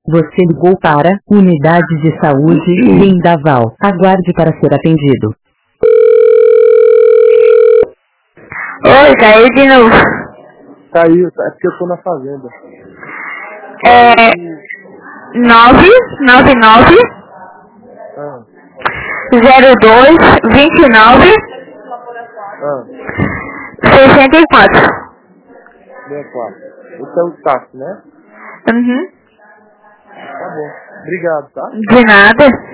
Você ligou para Unidade de Saúde Vendaval. Aguarde para ser atendido. Oi, caiu de novo. Caiu, é porque eu tô na fazenda. 999 02 29 64. 64. Esse é o táxi, né? Uhum. Tá bom. Obrigado, tá? De nada.